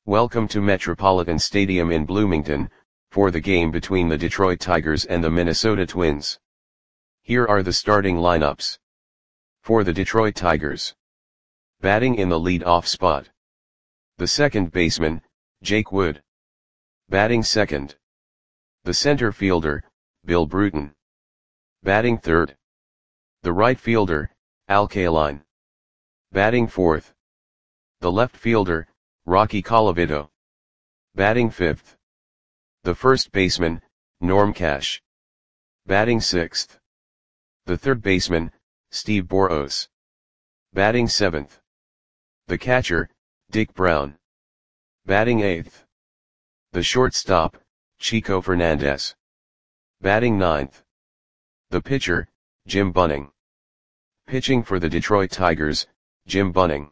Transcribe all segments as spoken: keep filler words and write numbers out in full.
Welcome to Metropolitan Stadium in Bloomington, for the game between the Detroit Tigers and the Minnesota Twins. Here are the starting lineups. For the Detroit Tigers. Batting in the lead-off spot. The second baseman, Jake Wood. Batting second. The center fielder, Bill Bruton. Batting third. The right fielder, Al Kaline. Batting fourth. The left fielder, Rocky Colavito. Batting fifth. The first baseman, Norm Cash. Batting sixth. The third baseman, Steve Boros. Batting seventh. The catcher, Dick Brown. Batting eighth. The shortstop, Chico Fernandez. Batting ninth. The pitcher, Jim Bunning. Pitching for the Detroit Tigers, Jim Bunning.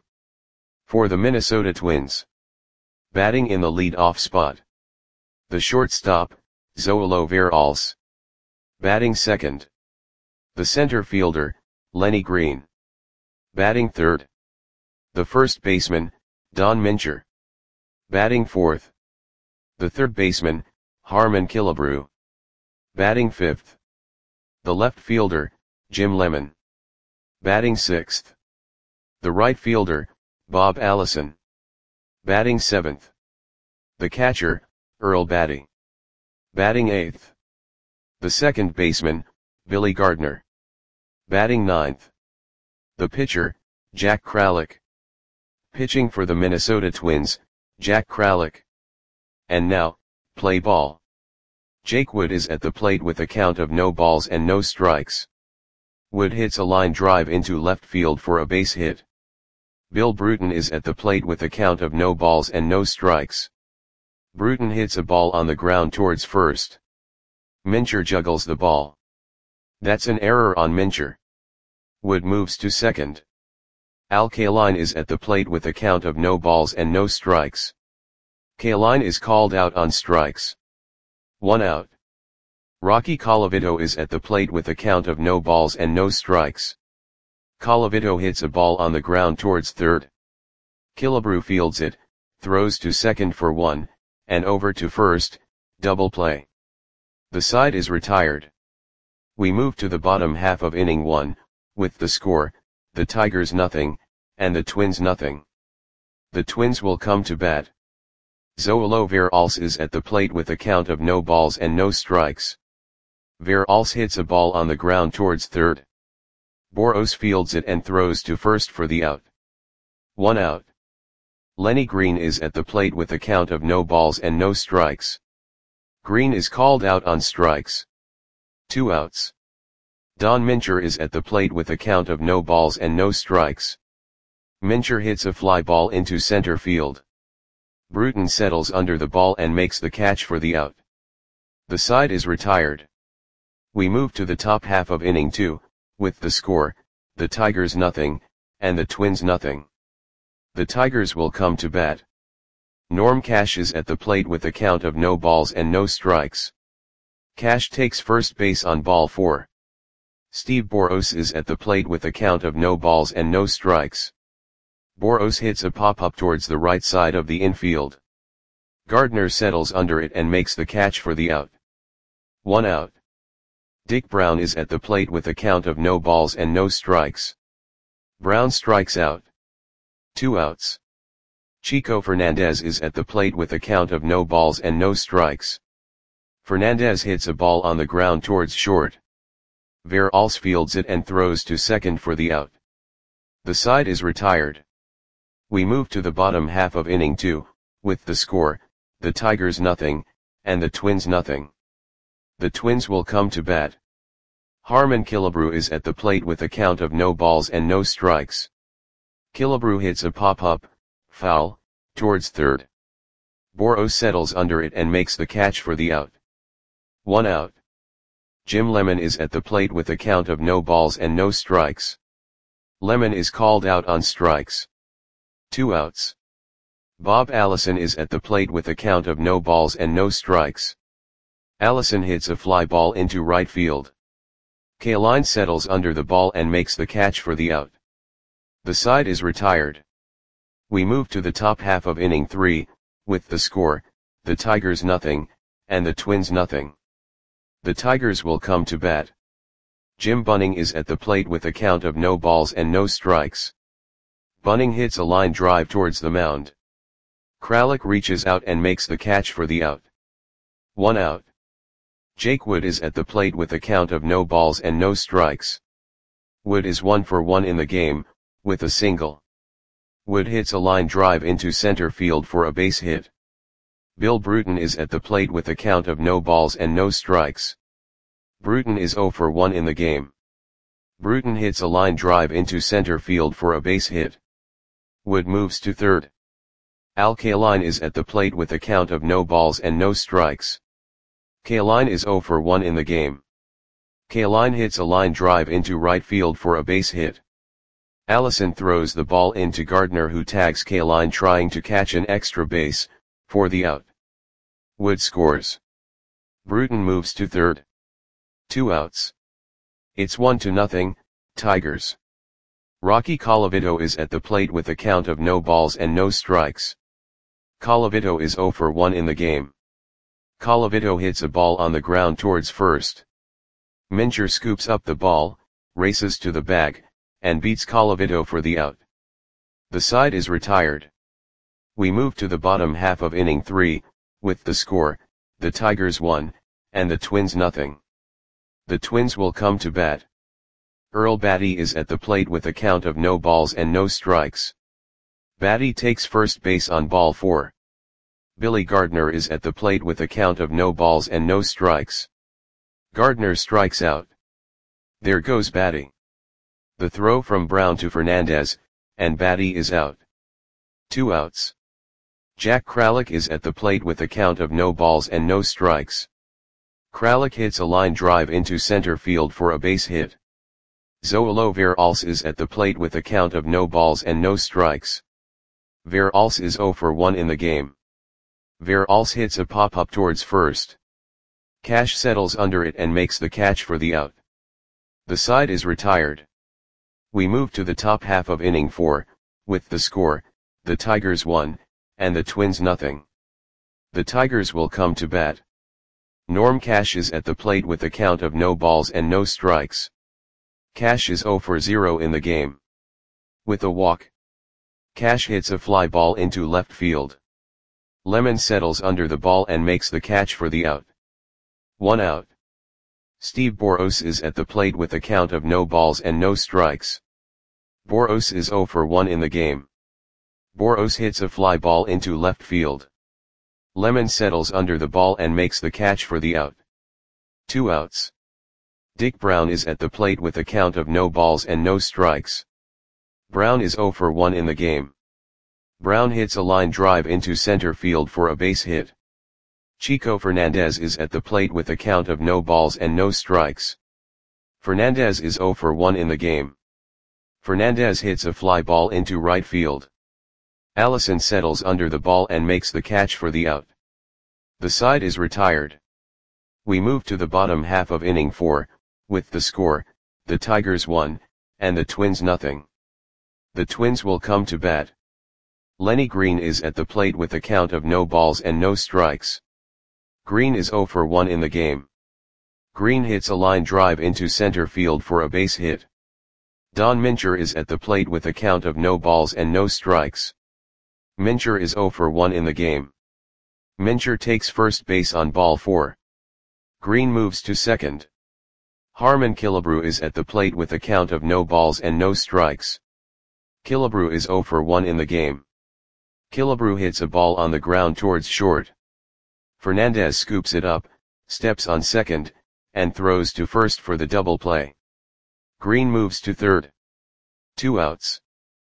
For the Minnesota Twins. Batting in the lead-off spot. The shortstop, Zoilo Veralce. Batting second. The center fielder, Lenny Green. Batting third. The first baseman, Don Mincher. Batting fourth. The third baseman, Harmon Killebrew. Batting fifth. The left fielder, Jim Lemon. Batting sixth. The right fielder, Bob Allison. Batting seventh. The catcher, Earl Batty. Batting eighth. The second baseman, Billy Gardner. Batting ninth. The pitcher, Jack Kralik. Pitching for the Minnesota Twins, Jack Kralik. And now, play ball. Jake Wood is at the plate with a count of no balls and no strikes. Wood hits a line drive into left field for a base hit. Bill Bruton is at the plate with a count of no balls and no strikes. Bruton hits a ball on the ground towards first. Mincher juggles the ball. That's an error on Mincher. Wood moves to second. Al Kaline is at the plate with a count of no balls and no strikes. Kaline is called out on strikes. One out. Rocky Colavito is at the plate with a count of no balls and no strikes. Colavito hits a ball on the ground towards third. Killebrew fields it, throws to second for one, and over to first, double play. The side is retired. We move to the bottom half of inning one, with the score, the Tigers nothing, and the Twins nothing. The Twins will come to bat. Zoilo Veralce is at the plate with a count of no balls and no strikes. Veralce hits a ball on the ground towards third. Boros fields it and throws to first for the out. One out. Lenny Green is at the plate with a count of no balls and no strikes. Green is called out on strikes. Two outs. Don Mincher is at the plate with a count of no balls and no strikes. Mincher hits a fly ball into center field. Bruton settles under the ball and makes the catch for the out. The side is retired. We move to the top half of inning two, with the score, the Tigers nothing, and the Twins nothing. The Tigers will come to bat. Norm Cash is at the plate with a count of no balls and no strikes. Cash takes first base on ball four. Steve Boros is at the plate with a count of no balls and no strikes. Boros hits a pop-up towards the right side of the infield. Gardner settles under it and makes the catch for the out. One out. Dick Brown is at the plate with a count of no balls and no strikes. Brown strikes out. Two outs. Chico Fernandez is at the plate with a count of no balls and no strikes. Fernandez hits a ball on the ground towards short. Veralce fields it and throws to second for the out. The side is retired. We move to the bottom half of inning two, with the score, the Tigers nothing, and the Twins nothing. The Twins will come to bat. Harmon Killebrew is at the plate with a count of no balls and no strikes. Killebrew hits a pop-up, foul, towards third. Boros settles under it and makes the catch for the out. One out. Jim Lemon is at the plate with a count of no balls and no strikes. Lemon is called out on strikes. Two outs. Bob Allison is at the plate with a count of no balls and no strikes. Allison hits a fly ball into right field. Kaline settles under the ball and makes the catch for the out. The side is retired. We move to the top half of inning three, with the score, the Tigers nothing, and the Twins nothing. The Tigers will come to bat. Jim Bunning is at the plate with a count of no balls and no strikes. Bunning hits a line drive towards the mound. Kralik reaches out and makes the catch for the out. One out. Jake Wood is at the plate with a count of no balls and no strikes. Wood is one for one in the game, with a single. Wood hits a line drive into center field for a base hit. Bill Bruton is at the plate with a count of no balls and no strikes. Bruton is zero for one in the game. Bruton hits a line drive into center field for a base hit. Wood moves to third. Al Kaline is at the plate with a count of no balls and no strikes. Kaline is zero for one in the game. Kaline hits a line drive into right field for a base hit. Allison throws the ball into Gardner, who tags Kaline trying to catch an extra base, for the out. Wood scores. Bruton moves to third. Two outs. It's one to nothing, Tigers. Rocky Colavito is at the plate with a count of no balls and no strikes. Colavito is zero for one in the game. Colavito hits a ball on the ground towards first. Mincher scoops up the ball, races to the bag, and beats Colavito for the out. The side is retired. We move to the bottom half of inning three, with the score, the Tigers one, and the Twins nothing. The Twins will come to bat. Earl Batty is at the plate with a count of no balls and no strikes. Batty takes first base on ball four. Billy Gardner is at the plate with a count of no balls and no strikes. Gardner strikes out. There goes Batty. The throw from Brown to Fernandez, and Batty is out. Two outs. Jack Kralik is at the plate with a count of no balls and no strikes. Kralik hits a line drive into center field for a base hit. Zoilo Veralce is at the plate with a count of no balls and no strikes. Veralce is zero for one in the game. Veralce hits a pop-up towards first. Cash settles under it and makes the catch for the out. The side is retired. We move to the top half of inning four, with the score, the Tigers one, and the Twins nothing. The Tigers will come to bat. Norm Cash is at the plate with a count of no balls and no strikes. Cash is zero for zero in the game. With a walk, Cash hits a fly ball into left field. Lemon settles under the ball and makes the catch for the out. One out. Steve Boros is at the plate with a count of no balls and no strikes. Boros is zero for one in the game. Boros hits a fly ball into left field. Lemon settles under the ball and makes the catch for the out. Two outs. Dick Brown is at the plate with a count of no balls and no strikes. Brown is zero for one in the game. Brown hits a line drive into center field for a base hit. Chico Fernandez is at the plate with a count of no balls and no strikes. Fernandez is zero for one in the game. Fernandez hits a fly ball into right field. Allison settles under the ball and makes the catch for the out. The side is retired. We move to the bottom half of inning four, with the score, the Tigers one, and the Twins nothing. The Twins will come to bat. Lenny Green is at the plate with a count of no balls and no strikes. Green is zero for one in the game. Green hits a line drive into center field for a base hit. Don Mincher is at the plate with a count of no balls and no strikes. Mincher is zero for one in the game. Mincher takes first base on ball four. Green moves to second. Harmon Killebrew is at the plate with a count of no balls and no strikes. Killebrew is zero for one in the game. Killebrew hits a ball on the ground towards short. Fernandez scoops it up, steps on second, and throws to first for the double play. Green moves to third. Two outs.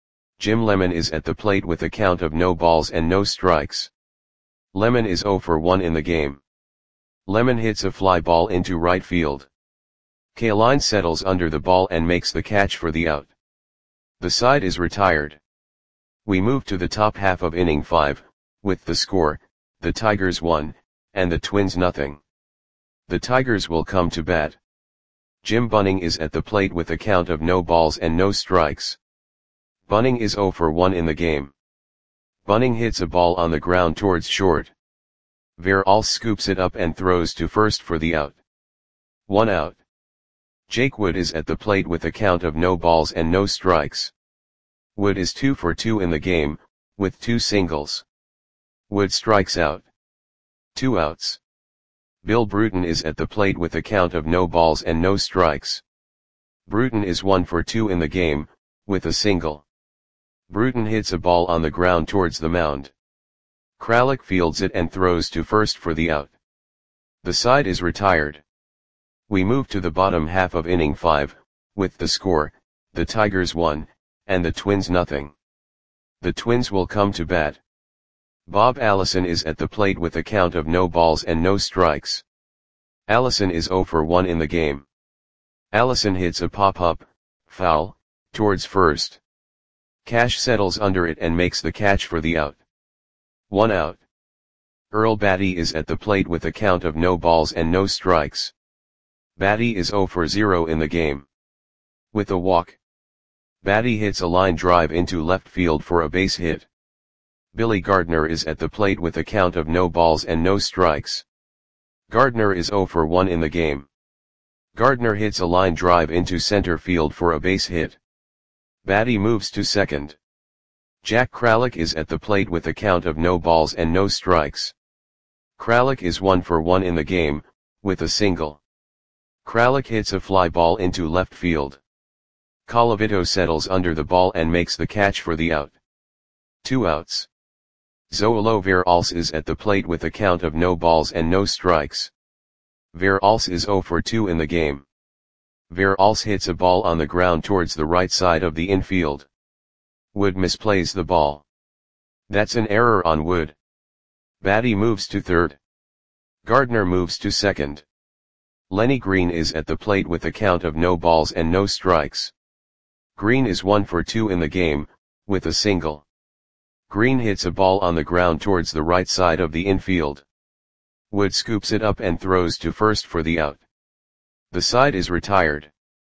Jim Lemon is at the plate with a count of no balls and no strikes. Lemon is zero for one in the game. Lemon hits a fly ball into right field. Kaline settles under the ball and makes the catch for the out. The side is retired. We move to the top half of inning five, with the score, the Tigers one, and the Twins nothing. The Tigers will come to bat. Jim Bunning is at the plate with a count of no balls and no strikes. Bunning is zero for one in the game. Bunning hits a ball on the ground towards short. Veralce scoops it up and throws to first for the out. One out. Jake Wood is at the plate with a count of no balls and no strikes. Wood is two for two in the game, with two singles. Wood strikes out. Two outs. Bill Bruton is at the plate with a count of no balls and no strikes. Bruton is one for two in the game, with a single. Bruton hits a ball on the ground towards the mound. Kralik fields it and throws to first for the out. The side is retired. We move to the bottom half of inning five, with the score, the Tigers one, and the Twins nothing. The Twins will come to bat. Bob Allison is at the plate with a count of no balls and no strikes. Allison is oh for one in the game. Allison hits a pop-up, foul, towards first. Cash settles under it and makes the catch for the out. One out. Earl Batty is at the plate with a count of no balls and no strikes. Batty is oh for zero in the game. With a walk. Batty hits a line drive into left field for a base hit. Billy Gardner is at the plate with a count of no balls and no strikes. Gardner is oh for one in the game. Gardner hits a line drive into center field for a base hit. Batty moves to second. Jack Kralik is at the plate with a count of no balls and no strikes. Kralik is one for one in the game, with a single. Kralik hits a fly ball into left field. Colavito settles under the ball and makes the catch for the out. Two outs. Zoilo Veralce is at the plate with a count of no balls and no strikes. Veralce is oh for two in the game. Veralce hits a ball on the ground towards the right side of the infield. Wood misplays the ball. That's an error on Wood. Batty moves to third. Gardner moves to second. Lenny Green is at the plate with a count of no balls and no strikes. Green is one for two in the game, with a single. Green hits a ball on the ground towards the right side of the infield. Wood scoops it up and throws to first for the out. The side is retired.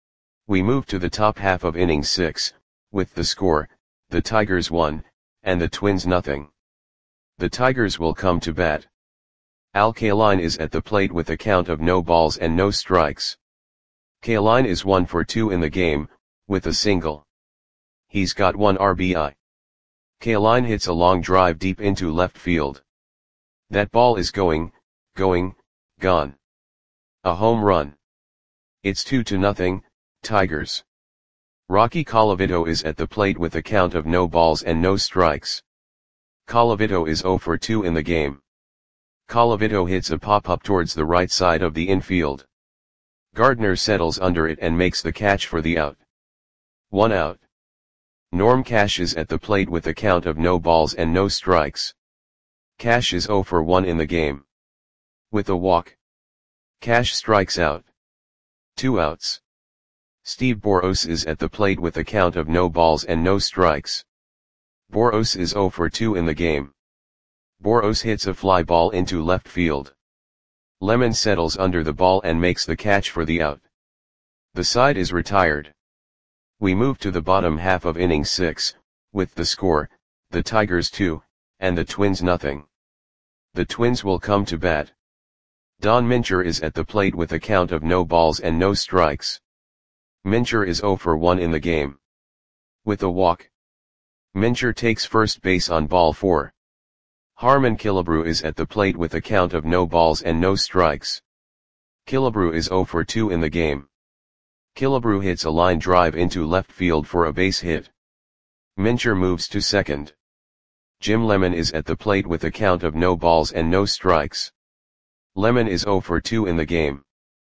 We move to the top half of inning six, with the score, the Tigers one, and the Twins nothing. The Tigers will come to bat. Al Kaline is at the plate with a count of no balls and no strikes. Kaline is one for two in the game, with a single. He's got one R B I. Kaline hits a long drive deep into left field. That ball is going, going, gone. A home run. It's two to nothing, Tigers. Rocky Colavito is at the plate with a count of no balls and no strikes. Colavito is oh for two in the game. Colavito hits a pop-up towards the right side of the infield. Gardner settles under it and makes the catch for the out. One out. Norm Cash is at the plate with a count of no balls and no strikes. Cash is oh for one in the game. With a walk. Cash strikes out. Two outs. Steve Boros is at the plate with a count of no balls and no strikes. Boros is oh for two in the game. Boros hits a fly ball into left field. Lemon settles under the ball and makes the catch for the out. The side is retired. We move to the bottom half of inning six, with the score, the Tigers two, and the Twins nothing. The Twins will come to bat. Don Mincher is at the plate with a count of no balls and no strikes. Mincher is oh for one in the game. With a walk. Mincher takes first base on ball four. Harmon Killebrew is at the plate with a count of no balls and no strikes. Killebrew is oh for two in the game. Killebrew hits a line drive into left field for a base hit. Mincher moves to second. Jim Lemon is at the plate with a count of no balls and no strikes. Lemon is oh for two in the game.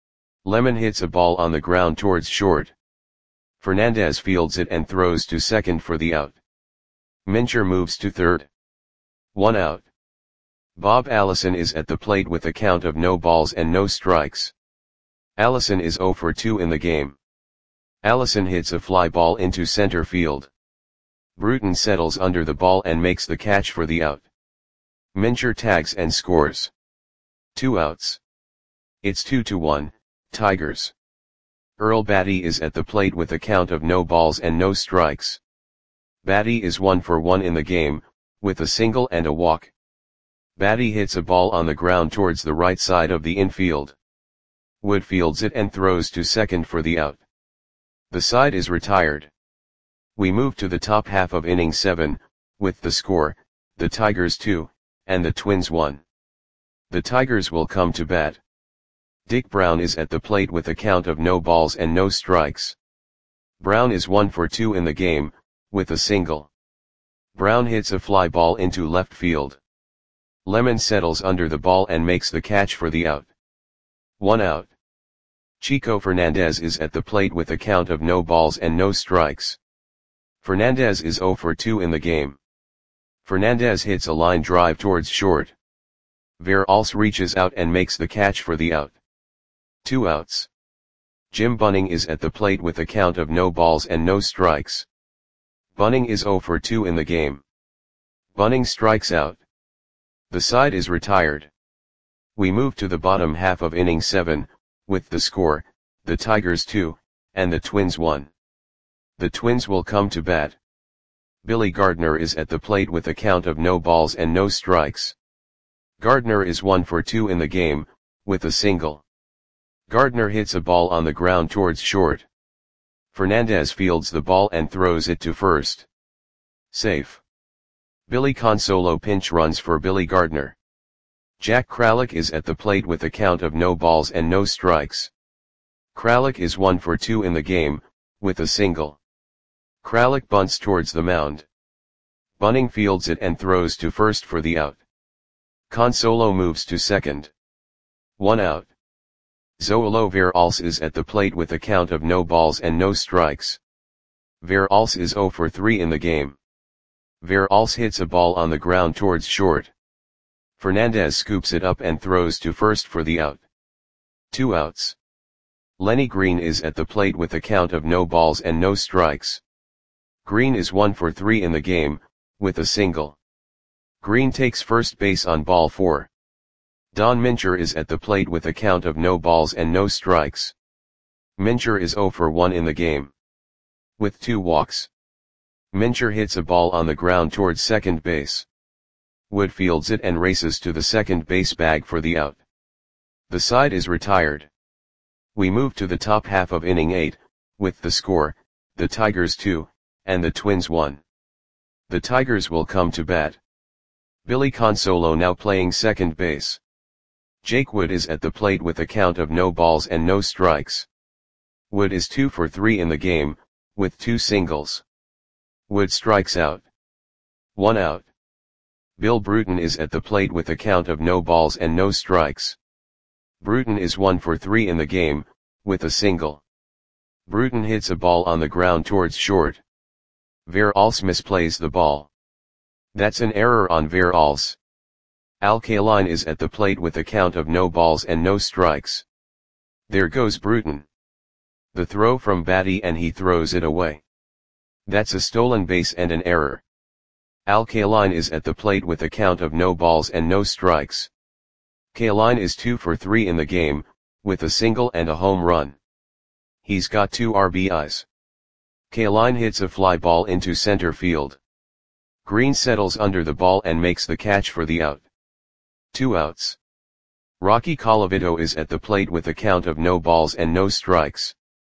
Lemon hits a ball on the ground towards short. Fernandez fields it and throws to second for the out. Mincher moves to third. One out. Bob Allison is at the plate with a count of no balls and no strikes. Allison is oh for two in the game. Allison hits a fly ball into center field. Bruton settles under the ball and makes the catch for the out. Mincher tags and scores. Two outs. It's two to one, Tigers. Earl Batty is at the plate with a count of no balls and no strikes. Batty is one for one in the game, with a single and a walk. Batty hits a ball on the ground towards the right side of the infield. Wood fields it and throws to second for the out. The side is retired. We move to the top half of inning seven, with the score, the Tigers two, and the Twins one. The Tigers will come to bat. Dick Brown is at the plate with a count of no balls and no strikes. Brown is one for two in the game, with a single. Brown hits a fly ball into left field. Lemon settles under the ball and makes the catch for the out. One out. Chico Fernandez is at the plate with a count of no balls and no strikes. Fernandez is zero for two in the game. Fernandez hits a line drive towards short. Veralce reaches out and makes the catch for the out. Two outs. Jim Bunning is at the plate with a count of no balls and no strikes. Bunning is zero for two in the game. Bunning strikes out. The side is retired. We move to the bottom half of inning seven, with the score, the Tigers two, and the Twins one. The Twins will come to bat. Billy Gardner is at the plate with a count of no balls and no strikes. Gardner is one for two in the game, with a single. Gardner hits a ball on the ground towards short. Fernandez fields the ball and throws it to first. Safe. Billy Consolo pinch runs for Billy Gardner. Jack Kralik is at the plate with a count of no balls and no strikes. Kralik is one for two in the game, with a single. Kralik bunts towards the mound. Bunning fields it and throws to first for the out. Consolo moves to second. One out. Zoilo Veralce is at the plate with a count of no balls and no strikes. Veralce is zero for three in the game. Veralce hits a ball on the ground towards short. Fernandez scoops it up and throws to first for the out. Two outs. Lenny Green is at the plate with a count of no balls and no strikes. Green is one for three in the game, with a single. Green takes first base on ball four. Don Mincher is at the plate with a count of no balls and no strikes. Mincher is zero for one in the game, with two walks. Mincher hits a ball on the ground towards second base. Wood fields it and races to the second base bag for the out. The side is retired. We move to the top half of inning eight, with the score, the Tigers two, and the Twins one. The Tigers will come to bat. Billy Consolo now playing second base. Jake Wood is at the plate with a count of no balls and no strikes. Wood is two for three in the game, with two singles. Wood strikes out. One out. Bill Bruton is at the plate with a count of no balls and no strikes. Bruton is one for three in the game, with a single. Bruton hits a ball on the ground towards short. Veralce misplays the ball. That's an error on Veralce. Al Kaline is at the plate with a count of no balls and no strikes. There goes Bruton. The throw from Batty and he throws it away. That's a stolen base and an error. Al Kaline is at the plate with a count of no balls and no strikes. Kaline is two for three in the game, with a single and a home run. He's got two R B Is. Kaline hits a fly ball into center field. Green settles under the ball and makes the catch for the out. Two outs. Rocky Colavito is at the plate with a count of no balls and no strikes.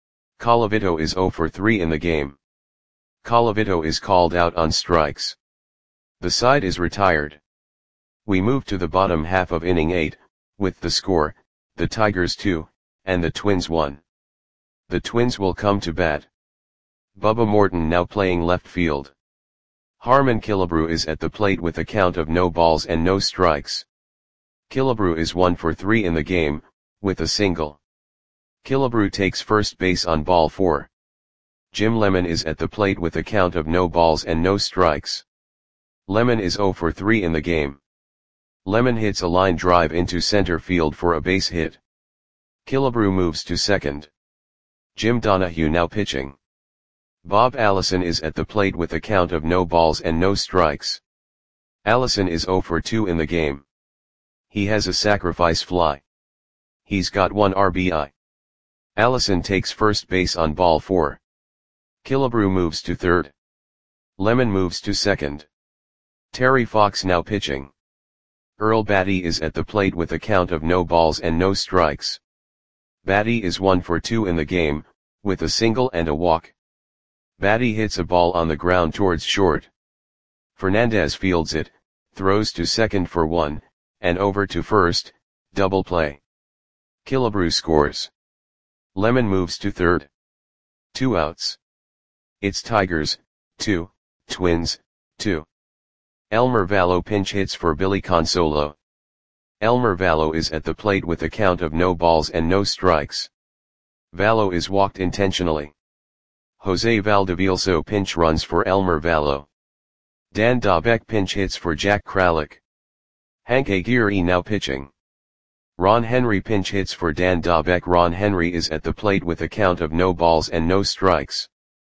Colavito is zero for three in the game. Colavito is called out on strikes. The side is retired. We move to the bottom half of inning eight, with the score, the Tigers two, and the Twins one. The Twins will come to bat. Bubba Morton now playing left field. Harmon Killebrew is at the plate with a count of no balls and no strikes. Killebrew is one for three in the game, with a single. Killebrew takes first base on ball four. Jim Lemon is at the plate with a count of no balls and no strikes. Lemon is zero for three in the game. Lemon hits a line drive into center field for a base hit. Killebrew moves to second. Jim Donahue now pitching. Bob Allison is at the plate with a count of no balls and no strikes. Allison is zero for two in the game. He has a sacrifice fly. He's got one R B I. Allison takes first base on ball four. Killebrew moves to third. Lemon moves to second. Terry Fox now pitching. Earl Batty is at the plate with a count of no balls and no strikes. Batty is one for two in the game, with a single and a walk. Batty hits a ball on the ground towards short. Fernandez fields it, throws to second for one, and over to first, double play. Killebrew scores. Lemon moves to third. Two outs. It's Tigers, two, Twins, two. Elmer Vallo pinch hits for Billy Consolo. Elmer Vallo is at the plate with a count of no balls and no strikes. Vallo is walked intentionally. Jose Valdevielso pinch runs for Elmer Vallo. Dan Dobek pinch hits for Jack Kralik. Hank Aguirre now pitching. Ron Henry pinch hits for Dan Dobek. Ron Henry is at the plate with a count of no balls and no strikes.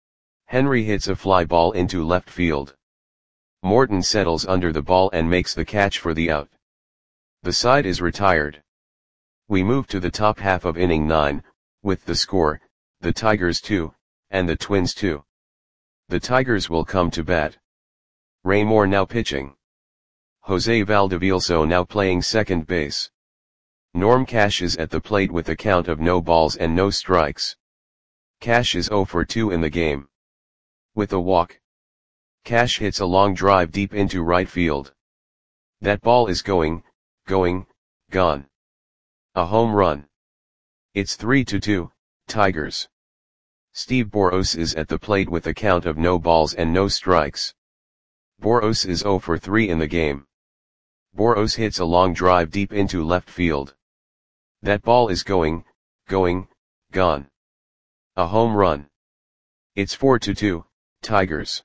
Henry hits a fly ball into left field. Morton settles under the ball and makes the catch for the out. The side is retired. We move to the top half of inning nine, with the score, the Tigers two, and the Twins two. The Tigers will come to bat. Ray Moore now pitching. Jose Valdevielso now playing second base. Norm Cash is at the plate with a count of no balls and no strikes. Cash is zero for two in the game. With a walk. Cash hits a long drive deep into right field. That ball is going, going, gone. A home run. It's three to two, Tigers. Steve Boros is at the plate with a count of no balls and no strikes. Boros is zero for three in the game. Boros hits a long drive deep into left field. That ball is going, going, gone. A home run. It's four to two, Tigers.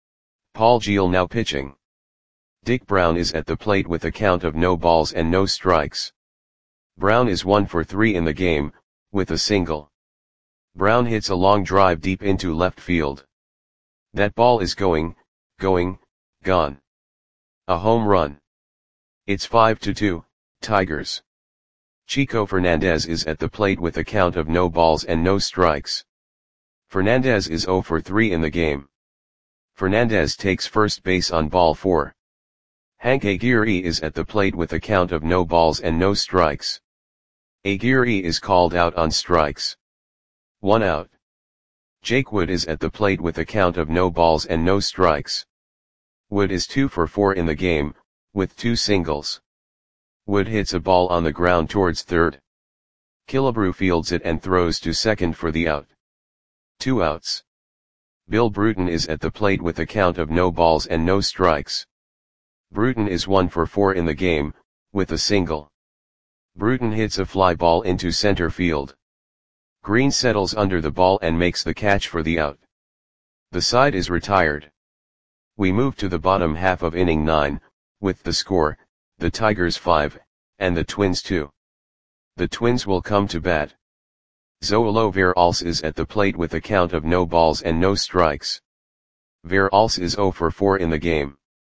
Paul Geel now pitching. Dick Brown is at the plate with a count of no balls and no strikes. Brown is one for three in the game, with a single. Brown hits a long drive deep into left field. That ball is going, going, gone. A home run. It's five to two, Tigers. Chico Fernandez is at the plate with a count of no balls and no strikes. Fernandez is zero for three in the game. Fernandez takes first base on ball four. Hank Aguirre is at the plate with a count of no balls and no strikes. Aguirre is called out on strikes. One out. Jake Wood is at the plate with a count of no balls and no strikes. Wood is two for four in the game, with two singles. Wood hits a ball on the ground towards third. Killebrew fields it and throws to second for the out. Two outs. Bill Bruton is at the plate with a count of no balls and no strikes. Bruton is one for four in the game, with a single. Bruton hits a fly ball into center field. Green settles under the ball and makes the catch for the out. The side is retired. We move to the bottom half of inning nine, with the score, the Tigers five, and the Twins two. The Twins will come to bat. Zoilo Veralce is at the plate with a count of no balls and no strikes. Veralce is zero for four in the game.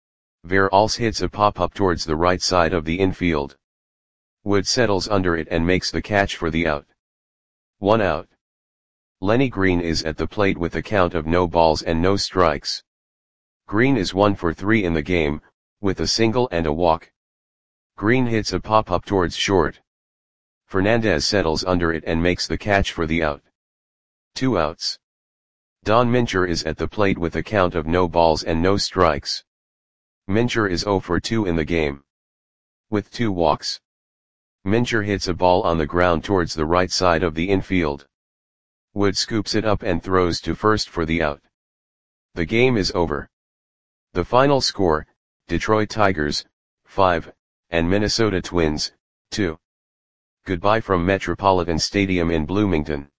Veralce hits a pop-up towards the right side of the infield. Wood settles under it and makes the catch for the out. One out. Lenny Green is at the plate with a count of no balls and no strikes. Green is one for three in the game, with a single and a walk. Green hits a pop-up towards short. Fernandez settles under it and makes the catch for the out. Two outs. Don Mincher is at the plate with a count of no balls and no strikes. Mincher is zero for two in the game. With two walks. Mincher hits a ball on the ground towards the right side of the infield. Wood scoops it up and throws to first for the out. The game is over. The final score, Detroit Tigers, five, and Minnesota Twins, two. Goodbye from Metropolitan Stadium in Bloomington.